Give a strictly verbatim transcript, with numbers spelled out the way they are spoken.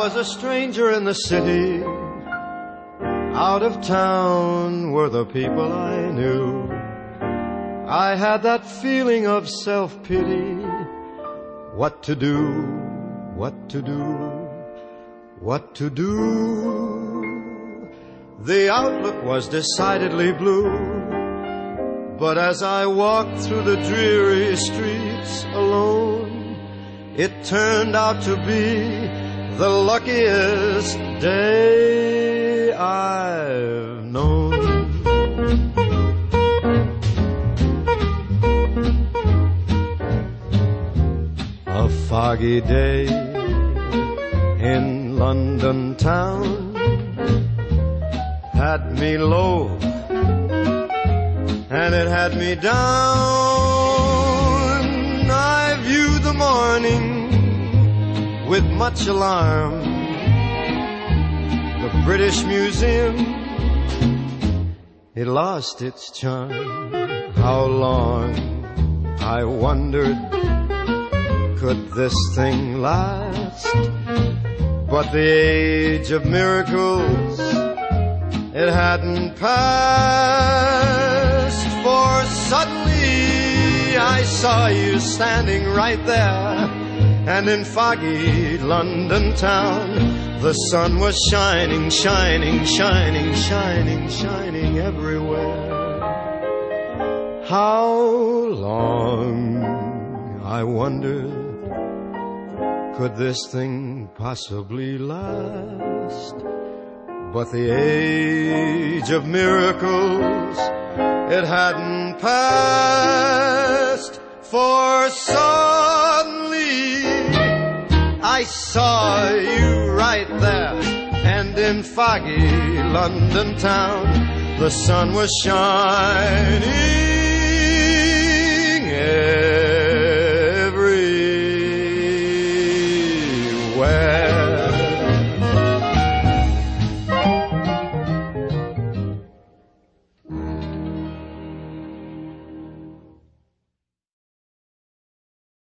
was a stranger in the city. Out of town were the people I knew. I had that feeling of self-pity. What to do, what to do, what to do. The outlook was decidedly blue. But as I walked through the dreary streets alone, it turned out to be the luckiest day I've known. A foggy day in London town had me low, and it had me down. I viewed the morning with much alarm. The British Museum, it lost its charm. How long, I wondered, could this thing last? But the age of miracles, it hadn't passed. For suddenly I saw you standing right there, and in foggy London town, the sun was shining, shining, shining, shining, shining everywhere. How long, I wondered, could this thing possibly last? But the age of miracles, it hadn't passed. For suddenly I saw you right there, and in foggy London town, the sun was shining